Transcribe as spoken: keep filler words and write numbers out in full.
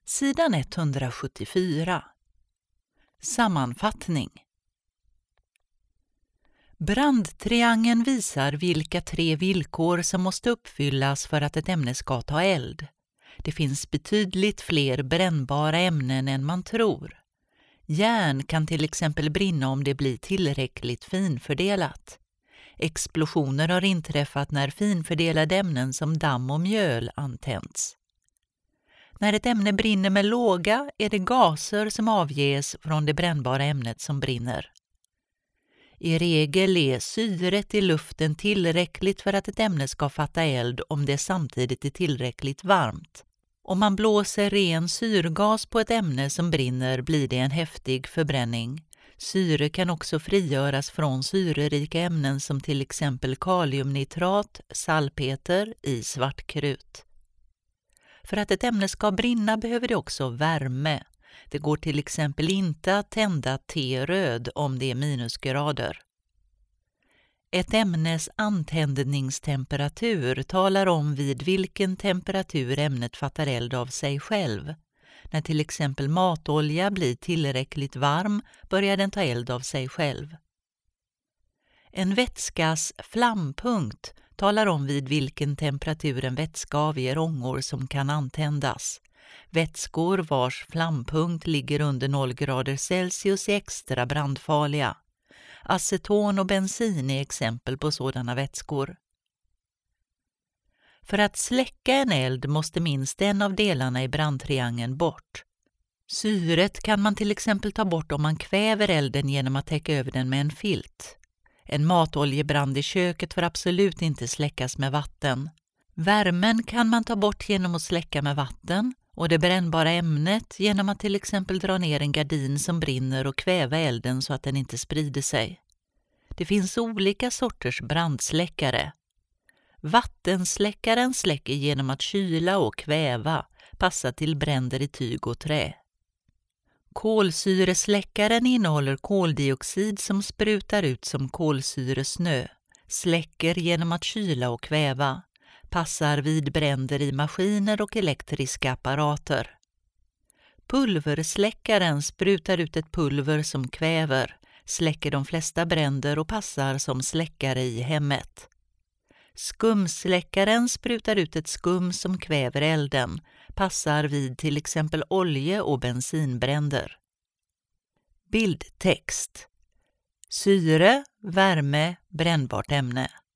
Sidan etthundrasjuttiofyra. Sammanfattning. Brandtriangeln visar vilka tre villkor som måste uppfyllas för att ett ämne ska ta eld. Det finns betydligt fler brännbara ämnen än man tror. Järn kan till exempel brinna om det blir tillräckligt finfördelat. Explosioner har inträffat när finfördelade ämnen som damm och mjöl antänds. När ett ämne brinner med låga är det gaser som avges från det brännbara ämnet som brinner. I regel är syret i luften tillräckligt för att ett ämne ska fatta eld om det samtidigt är tillräckligt varmt. Om man blåser ren syrgas på ett ämne som brinner blir det en häftig förbränning. Syre kan också frigöras från syrerika ämnen som till exempel kaliumnitrat, salpeter i svartkrut. För att ett ämne ska brinna behöver det också värme. Det går till exempel inte att tända te-röd om det är minusgrader. Ett ämnes antändningstemperatur talar om vid vilken temperatur ämnet fattar eld av sig själv. När till exempel matolja blir tillräckligt varm börjar den ta eld av sig själv. En vätskas flampunkt talar om vid vilken temperatur en vätska avger ångor som kan antändas. Vätskor vars flampunkt ligger under noll grader Celsius är extra brandfarliga. Aceton och bensin är exempel på sådana vätskor. För att släcka en eld måste minst en av delarna i brandtriangeln bort. Syret kan man till exempel ta bort om man kväver elden genom att täcka över den med en filt. En matoljebrand i köket får absolut inte släckas med vatten. Värmen kan man ta bort genom att släcka med vatten och det brännbara ämnet genom att till exempel dra ner en gardin som brinner och kväva elden så att den inte sprider sig. Det finns olika sorters brandsläckare. Vattensläckaren släcker genom att kyla och kväva, passa till bränder i tyg och trä. Kolsyresläckaren innehåller koldioxid som sprutar ut som kolsyresnö, släcker genom att kyla och kväva, passar vid bränder i maskiner och elektriska apparater. Pulversläckaren sprutar ut ett pulver som kväver, släcker de flesta bränder och passar som släckare i hemmet. Skumsläckaren sprutar ut ett skum som kväver elden, passar vid till exempel olje- och bensinbränder. Bildtext. Syre, värme, brännbart ämne.